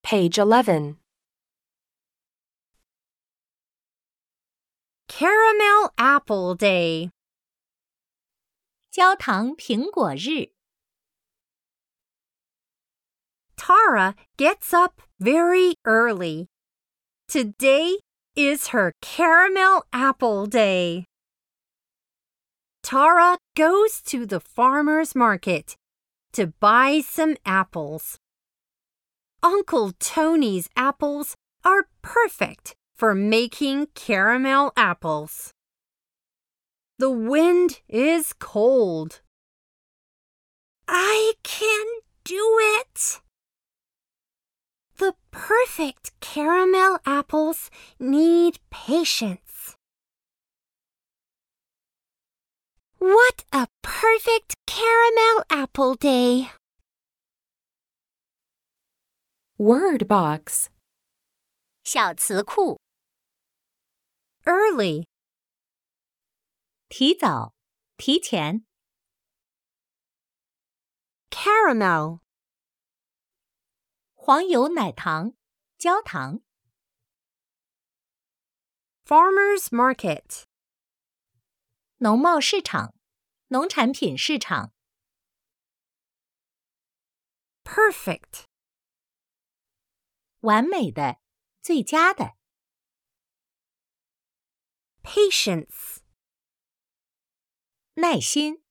Page 11. Caramel Apple Day. 焦糖苹果日。 Tara gets up very early. Today is her caramel apple day. Tara goes to the farmer's market to buy some apples. Uncle Tony's apples are perfect for making caramel apples. The wind is cold. I can do it. The perfect caramel apples need patience. What a perfect caramel apple day! Word box. 小词库 Early, 提早提前 caramel, 黄油奶糖焦糖 farmer's market, 农贸市场农产品市场 perfect, 完美的最佳的 patience, 耐心